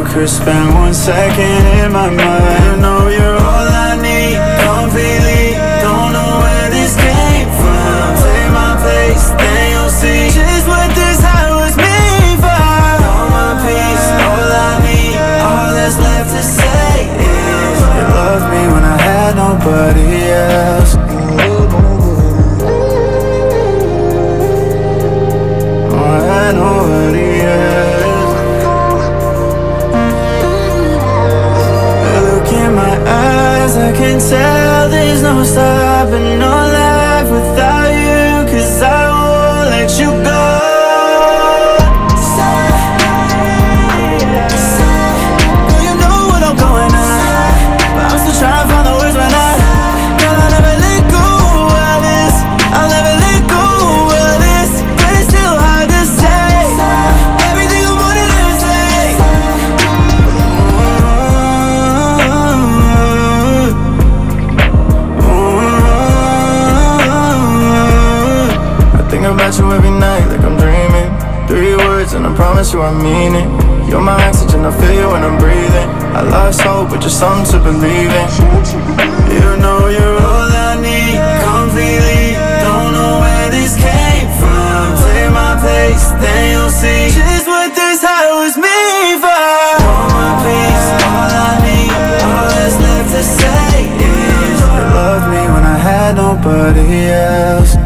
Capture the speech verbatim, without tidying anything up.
could spend one second in my mind. You know you're all I need, completely. Don't know where this came from. Take my place, then you'll see just what this high was made for. All my peace, all I need, all that's left to say is you loved me when I had nobody else. Oh, I had nobody else. Look in my eyes, I can tell there's no stopping, no life without you, 'cause I won't let you go. Girl, you know what I'm going on, but I'm still trying to find the words right now. Girl, I'll never let go of this, I'll never let go of this, but it's still hard to say everything I wanted to say. I think about you every night like I'm dreaming. Three words and I promise you I mean it. You're my oxygen, I feel you when I'm breathing. I lost hope, but you're something to believe in. You know you're all I need, completely. Don't know where this came from. Take my place, then you'll see just what this high was made for. All my peace, all I need, all that's left to say is you loved me when I had nobody else.